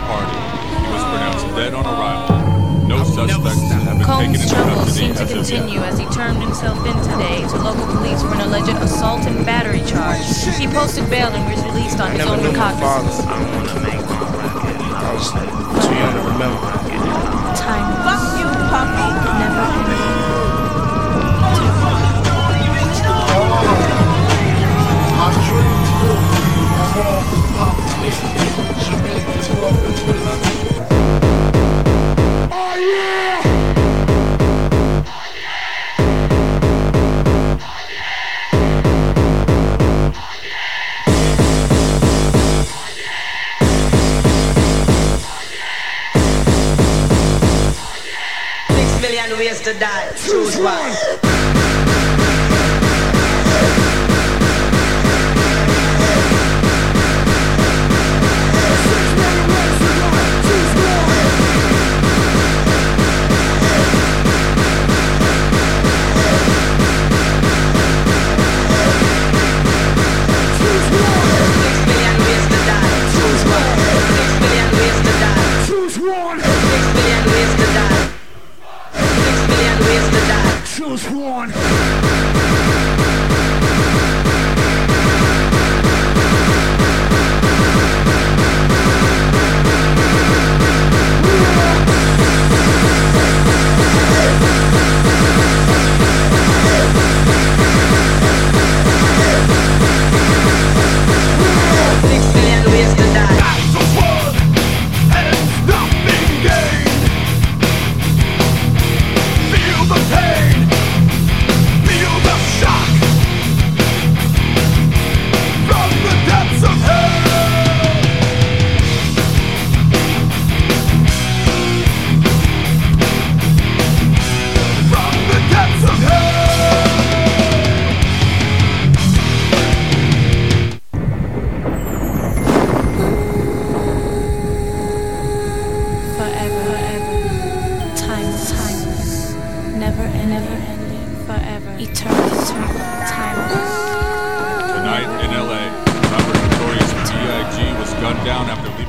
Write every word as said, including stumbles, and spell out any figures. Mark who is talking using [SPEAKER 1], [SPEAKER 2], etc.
[SPEAKER 1] party. He was pronounced dead on arrival. No suspects have been
[SPEAKER 2] Combs'
[SPEAKER 1] taken into
[SPEAKER 2] troubles
[SPEAKER 1] custody
[SPEAKER 2] seem to
[SPEAKER 1] as of
[SPEAKER 2] continue
[SPEAKER 1] yet.
[SPEAKER 2] as he turned himself in today to local police for an alleged assault and battery charge. He posted bail and was released on
[SPEAKER 3] I
[SPEAKER 2] his
[SPEAKER 3] never
[SPEAKER 2] own
[SPEAKER 3] knew my father.
[SPEAKER 2] recognizance.
[SPEAKER 3] I don't wanna make my record. I was too young to remember.
[SPEAKER 2] Time.
[SPEAKER 4] Fuck you, puppy.
[SPEAKER 2] Never ending.
[SPEAKER 4] Six million ways to die. Choose one.
[SPEAKER 5] Choose one.
[SPEAKER 4] Six million ways to die.
[SPEAKER 2] Forever, ever. Timeless, timeless. Never and never ending. Forever. Eternal, eternal. Timeless.
[SPEAKER 1] Tonight in L A, rapper Notorious B I G was gunned down after leaving